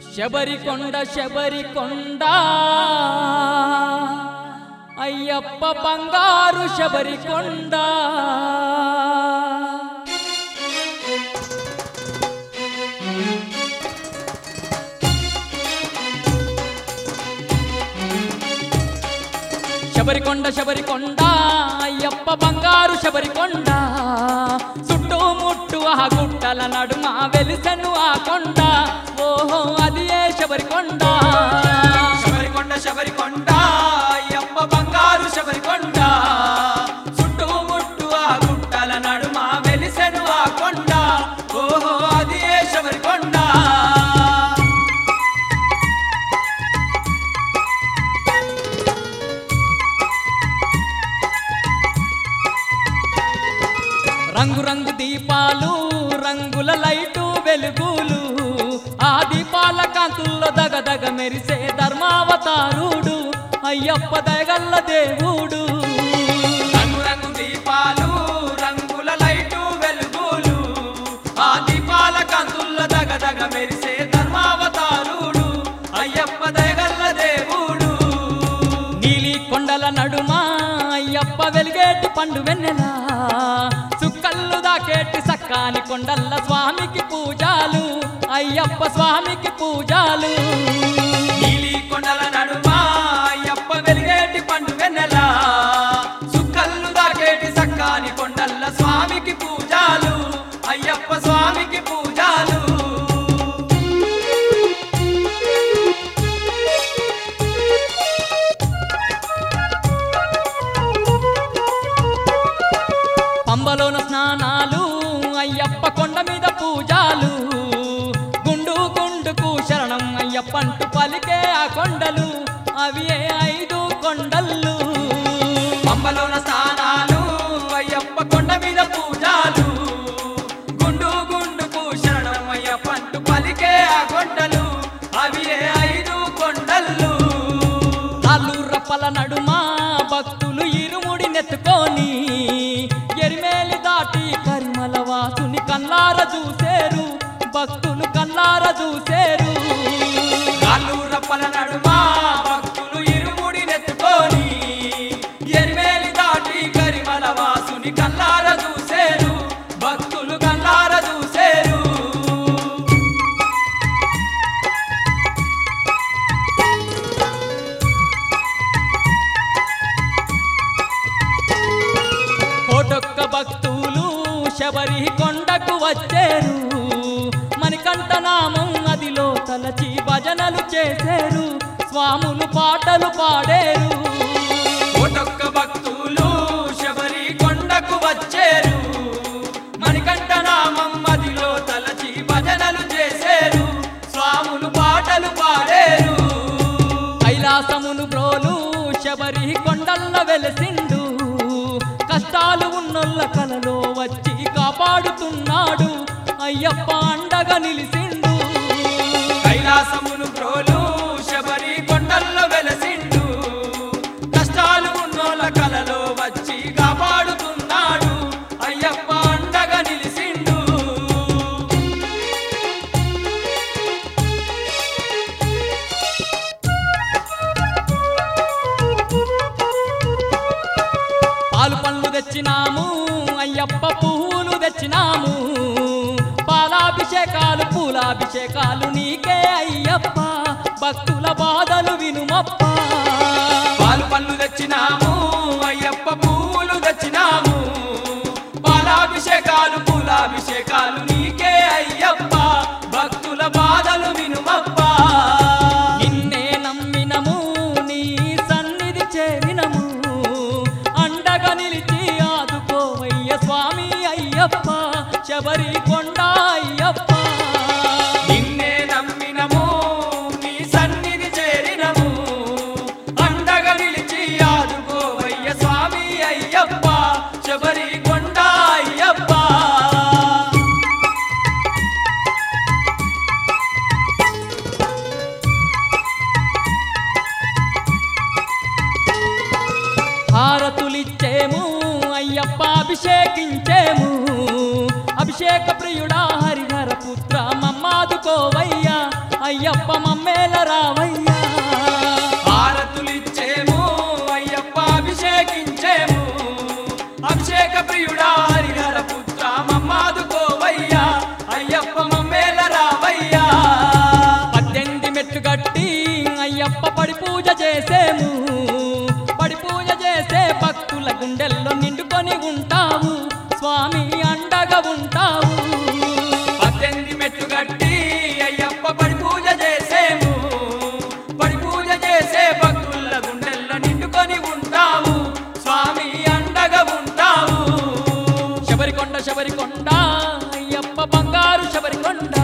శబరికొండ శబరికొండ అయ్యప్ప బంగారు శబరికొండ శబరికొండ శబరికొండ అయ్యప్ప బంగారు శబరికొండ చుట్టుముట్టు ఆ గుట్టల నడుమ వెలిసెను ఆ కొండ ఓహో అది ఏ శబరికొండ శబరికొండ శబరికొండ అయ్యప్ప బంగారు శబరికొండ చుట్టుముట్టు ఆ గుట్టల నడుమ వెలిసెను ఆ కొండ ఓహో అది ఏ శబరికొండ రంగు రంగు దీపాలు రంగుల లైటు వెలుగులు ఆ దీపాల కాంతుల్లో దగదగ మెరిసే ధర్మావతారుడు అయ్యప్ప దయగల్ల దేవుడు రంగు రంగు దీపాలు రంగుల లైటు వెలుగులు ఆ దీపాల కాంతుల్లో దగదగ మెరిసే ధర్మావతారుడు అయ్యప్ప దయగల్ల దేవుడు నీలి కొండల నడుమ అయ్యప్ప వెలిగేటి పండు వెన్నెల చుక్కల్లు దాకేటి సక్కాని కొండల్ల స్వామికి పూజాలు అయ్యప్ప స్వామికి పూజాలు నీలి కొండల నడుమ అయ్యప్ప వెలిగేటి పండు వెన్నెల సుక్కల్లు దాకేటి సక్కాని కొండల్ల స్వామికి పూజాలు అయ్యప్ప స్వామికి పూజాలు పంబలోన స్నానాలు అయ్యప్ప కొండ మీద పూజాలు గుండు గుండుకు శరణం అయ్యప్పంటూ పలికే ఆ కొండలు అవి ఏ 5 కొండలు పంబలోన స్థానాలు అయ్యప్ప కొండ మీద పూజాలు గుండు గుండుకు శరణం అయ్యప్పంటూ పలికే ఆ కొండలు అవి ఏ 5 కొండలు నాలు రప్పల నడుమ భక్తులు ఇరుముడి నెత్తుకొని ఎరిమేలి దాటి కరిమల వాసుని కల్లార చూసేరు భక్తులు కల్లార చూసేరు నాలు రప్పల నడుమ భక్తులు ఇరుముడి నెత్తుకొని ఎరిమేలి దాటి కరిమల వాసుని కల్లార చూసేరు భక్తులు కల్లార చూసేరు కోటొక్క భక్తులు శబరి కొండకు వచ్చేరు మణికంఠ నామం అదిలో తలచి భజనలు చేసేరు స్వాములు పాటలు పాడేరు కోటొక్క భక్తులు శబరి కొండకు వచ్చేరు మణికంఠ నామం మదిలో తలచి భజనలు చేసేరు స్వాములు పాటలు పాడేరు కైలాసమును బ్రోలు శబరి కొండల్ల వెలసిండు కష్టాలు ఉన్నోళ్ళ కలలో వచ్చి కాపాడుతున్నాడు అయ్యప్ప అండగా నిలిసిండు కైలాసమును ప్రోలు శబరి కొండల్లో వెలసిండు కష్టాలు ఉన్నోళ్ళ కలలో వచ్చి కాపాడుతున్నాడు అయ్యప్ప అండగా నిలిసిండు పాలు పండ్లు తెచ్చినాము అయ్యప్ప పువ్వులు తెచ్చినాము పాలాభిషేకాలు పూలాభిషేకాలు నీకే అయ్యప్ప భక్తుల బాధలు వినుమప్ప పాలు పళ్ళు తెచ్చినాము అయ్యప్ప పూలు తెచ్చినాము పాలాభిషేకాలు పూలాభిషేకాలు నీకే అయ్యప్ప భక్తుల బాధలు వినుమప్ప నిన్నే నమ్మినము నీ సన్నిధి చేరినము అండగా నిలిచి ఆదుకోవయ్య స్వామి అయ్యప్ప శబరి కొండ అయ్యప్ప నిన్నే నమ్మినము నీ సన్నిధి చేరినము అండగా నిలిచి ఆదుకోవయ్య అయ్యప్ప మమ్మేల రావయ్యా హారతులిచ్చేము అయ్యప్ప అభిషేకించేము అభిషేక ప్రియుడా హరిహర పుత్ర మమ్మాదుకోవయ్యా అయ్యప్ప మమ్మేల రావయ్యా 18 మెట్లు గట్టి అయ్యప్ప పడి పూజ చేసేము పడి పూజ చేసే భక్తుల గుండెల్లో నిండుకొని ఉంటావు స్వామి అండగా ఉంటావు 18 మెట్లు గట్టి అయ్యప్ప పడి పూజ చేసేము పడి పూజ చేసే భక్తుల గుండెల్లో నిండుకొని ఉంటావు స్వామి అండగా ఉంటావు శబరికొండ శబరికొండ అయ్యప్ప బంగారు శబరికొండ